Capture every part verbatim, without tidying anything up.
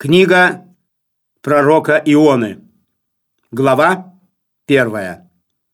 Книга пророка Ионы, глава первая.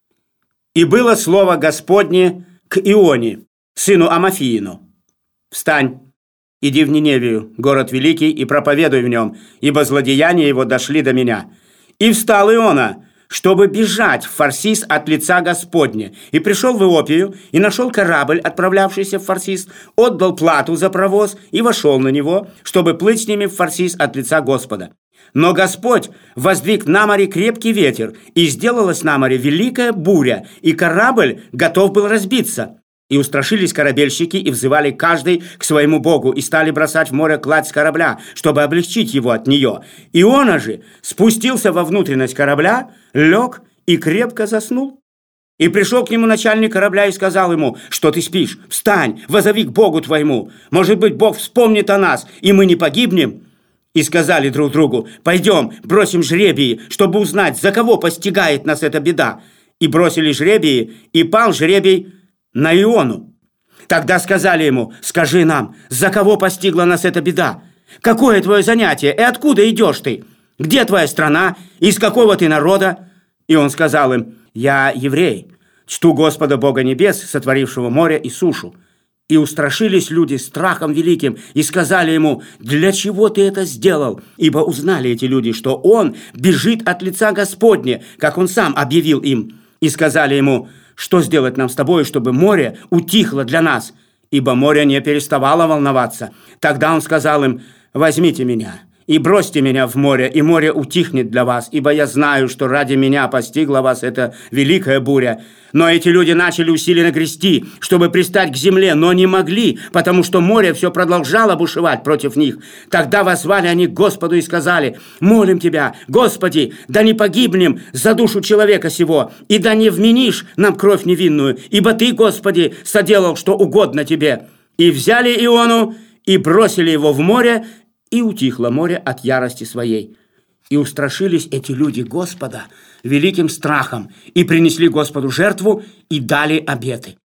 «И было слово Господне к Ионе, сыну Амофиину: встань, иди в Ниневию, город великий, и проповедуй в нем, ибо злодеяния его дошли до меня. И встал Иона, чтобы бежать в Фарсис от лица Господня, и пришел в Иопию, и нашел корабль, отправлявшийся в Фарсис, отдал плату за провоз и вошел на него, чтобы плыть с ними в Фарсис от лица Господа. Но Господь воздвиг на море крепкий ветер, и сделалась на море великая буря, и корабль готов был разбиться. И устрашились корабельщики, и взывали каждый к своему богу, и стали бросать в море кладь с корабля, чтобы облегчить его от нее. Иона же спустился во внутренность корабля, лег и крепко заснул. И пришел к нему начальник корабля и сказал ему: что ты спишь? Встань, возови к Богу твоему. Может быть, Бог вспомнит о нас, и мы не погибнем. И сказали друг другу: пойдем, бросим жребии, чтобы узнать, за кого постигает нас эта беда. И бросили жребии, и пал жребий на Иону. Тогда сказали ему: скажи нам, за кого постигла нас эта беда? Какое твое занятие, и откуда идешь ты? Где твоя страна, из какого ты народа? И он сказал им: я еврей, чту Господа Бога небес, сотворившего море и сушу. И устрашились люди страхом великим, и сказали ему: для чего ты это сделал? Ибо узнали эти люди, что он бежит от лица Господня, как он сам объявил им. И сказали ему: что сделать нам с тобой, чтобы море утихло для нас? Ибо море не переставало волноваться. Тогда он сказал им: возьмите меня и бросьте меня в море, и море утихнет для вас, ибо я знаю, что ради меня постигла вас эта великая буря. Но эти люди начали усиленно грести, чтобы пристать к земле, но не могли, потому что море все продолжало бушевать против них. Тогда воззвали они к Господу и сказали: молим Тебя, Господи, да не погибнем за душу человека сего, и да не вменишь нам кровь невинную, ибо Ты, Господи, соделал, что угодно Тебе. И взяли Иону, и бросили его в море, и утихло море от ярости своей. И устрашились эти люди Господа великим страхом, и принесли Господу жертву, и дали обеты.